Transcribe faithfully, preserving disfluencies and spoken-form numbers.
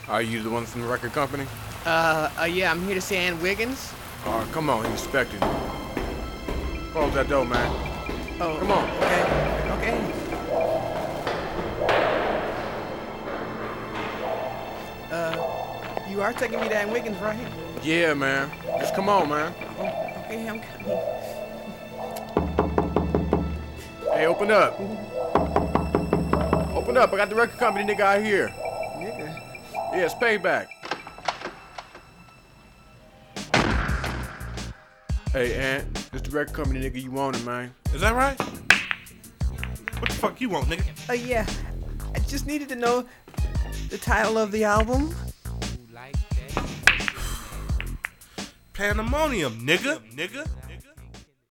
Are you the one from the record company? Uh, uh, yeah, I'm here to see Ann Wiggins. Oh, come on, he's expecting you. Close that door, man. Oh, Come on. Okay, okay. Uh, you are taking me to Ann Wiggins, right? Yeah, man. Just come on, man. Oh, okay, I'm coming. Hey, open up. Open up. I got the record company nigga out here. Nigga. Yeah, it's payback. Hey, Aunt, this the record company nigga you wanted, man. Is that right? What the fuck you want, nigga? Uh, yeah. I just needed to know the title of the album. Pandemonium, nigga. Nigga.